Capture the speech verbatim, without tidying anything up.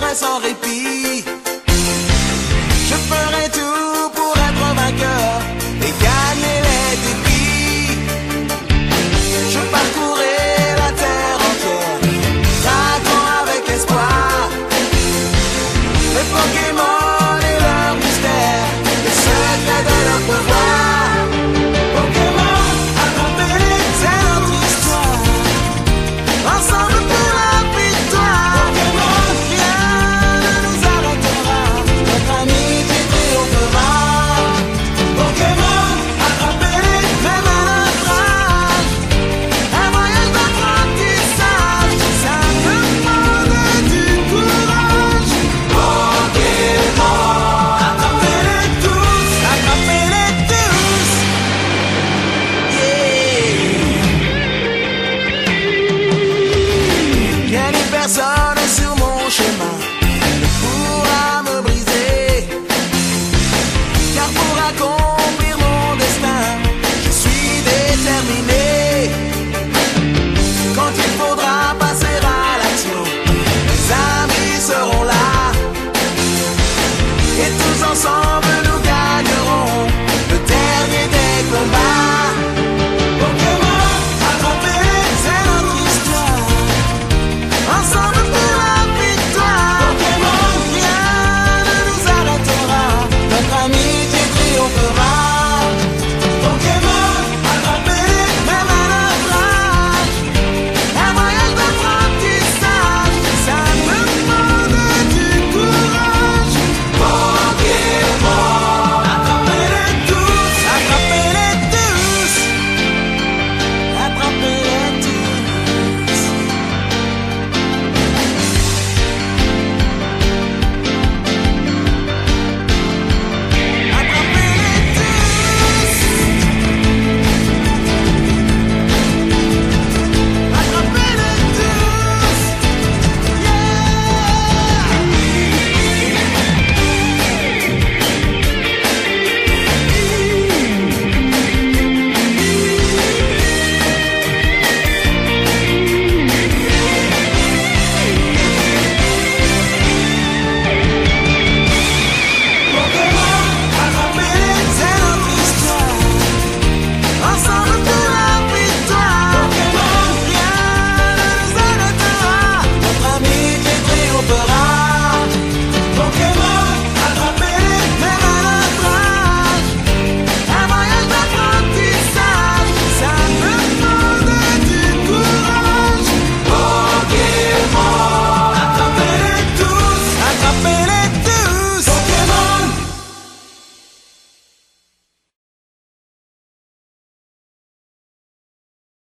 combat sans répit. Je ferai tout pour être vainqueur et gagner les défis. Je parcourrai la terre entière, traquant avec espoir les Pokémon et leur mystère, les secrets de leur pouvoir. Pokémon, attrapez-les, c'est notre histoire. Ensemble pour la victoire. Pokémon, rien ne nous arrêtera, notre amitié triomphera. Pokémon, attrapez-les, même à notre âge. Un voyage d'apprentissage, ça demande du courage. Pokémon, attrapez-les tous, attrapez-les tous. Yeah. Bien une personne sur mon chemin ne pourra me briser, car pour accomplir mon destin, je suis déterminé. Quand il faudra passer à l'action, mes amis seront là, et tous ensemble